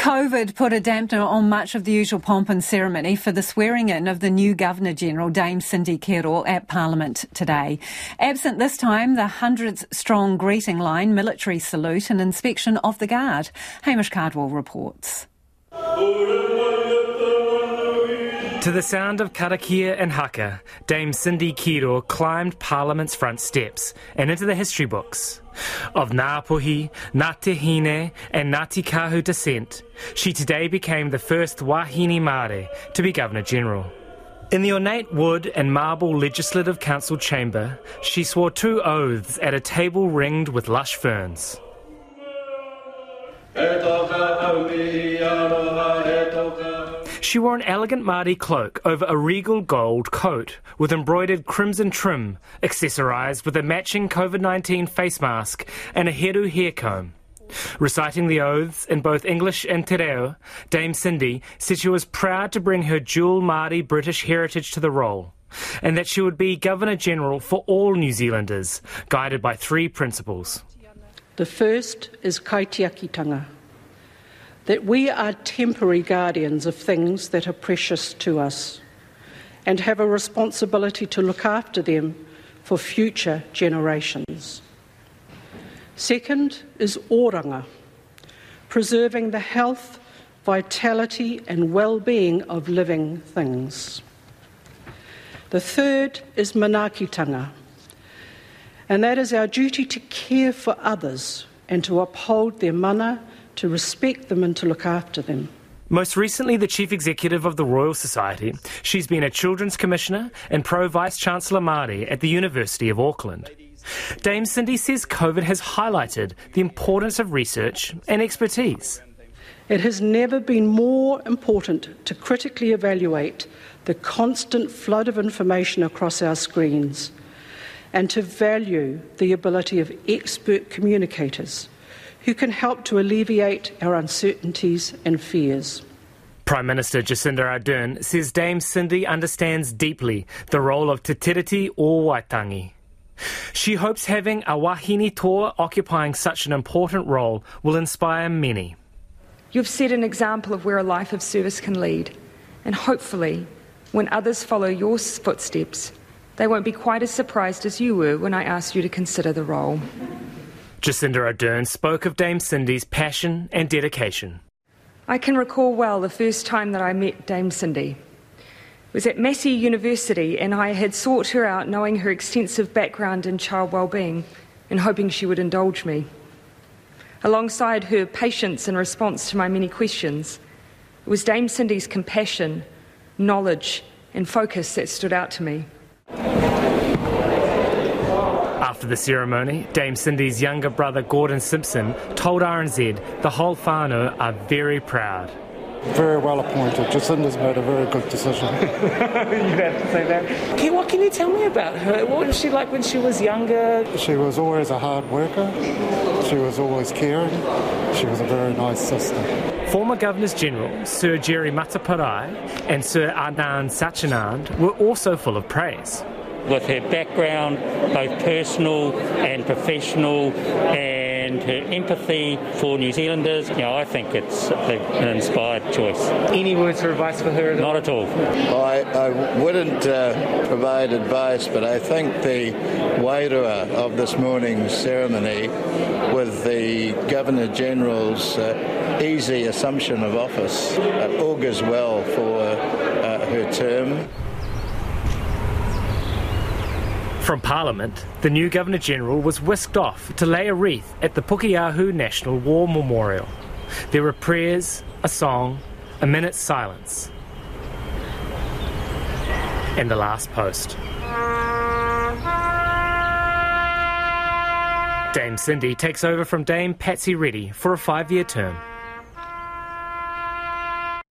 COVID put a dampener on much of the usual pomp and ceremony for the swearing-in of the new Governor-General, Dame Cindy Kero, at Parliament today. Absent this time, the hundreds-strong greeting line, military salute and inspection of the Guard. Hamish Cardwell reports. To the sound of karakia and haka, Dame Cindy Kero climbed Parliament's front steps and into the history books. Of Ngāpuhi, Ngāti Hine and Ngāti Kahu descent, she today became the first Wahine Māori to be Governor-General. In the ornate wood and marble Legislative Council chamber, she swore 2 oaths at a table ringed with lush ferns. She wore an elegant Māori cloak over a regal gold coat with embroidered crimson trim, accessorised with a matching COVID-19 face mask and a heru hair comb. Reciting the oaths in both English and te reo, Dame Cindy said she was proud to bring her dual Māori British heritage to the role, and that she would be Governor-General for all New Zealanders, guided by 3 principles. The first is kaitiakitanga, that we are temporary guardians of things that are precious to us and have a responsibility to look after them for future generations. Second is oranga, preserving the health, vitality and well-being of living things. The third is manaakitanga, and that is our duty to care for others and to uphold their mana, to respect them and to look after them. Most recently the Chief Executive of the Royal Society, she's been a Children's Commissioner and Pro-Vice-Chancellor Māori at the University of Auckland. Dame Cindy says COVID has highlighted the importance of research and expertise. It has never been more important to critically evaluate the constant flood of information across our screens and to value the ability of expert communicators who can help to alleviate our uncertainties and fears. Prime Minister Jacinda Ardern says Dame Cindy understands deeply the role of Te Tiriti o Waitangi. She hopes having a wahine toa occupying such an important role will inspire many. You've set an example of where a life of service can lead, and hopefully, when others follow your footsteps, they won't be quite as surprised as you were when I asked you to consider the role. Jacinda Ardern spoke of Dame Cindy's passion and dedication. I can recall well the first time that I met Dame Cindy. It was at Massey University, and I had sought her out knowing her extensive background in child wellbeing and hoping she would indulge me. Alongside her patience in response to my many questions, it was Dame Cindy's compassion, knowledge and focus that stood out to me. After the ceremony, Dame Cindy's younger brother Gordon Simpson told RNZ the whole whānau are very proud. Very well appointed. Jacinda's made a very good decision. You'd have to say that. Okay, what can you tell me about her? What was she like when she was younger? She was always a hard worker. She was always caring. She was a very nice sister. Former Governors-General Sir Jerry Mataparai and Sir Anand Sachinand were also full of praise. With her background, both personal and professional, and her empathy for New Zealanders, I think it's an inspired choice. Any words of advice for her? Not at all. I wouldn't provide advice, but I think the wairua of this morning's ceremony with the Governor-General's easy assumption of office augurs well for her term. From Parliament, the new Governor-General was whisked off to lay a wreath at the Pukeahu National War Memorial. There were prayers, a song, a minute's silence, and the last post. Dame Cindy takes over from Dame Patsy Reddy for a 5-year term.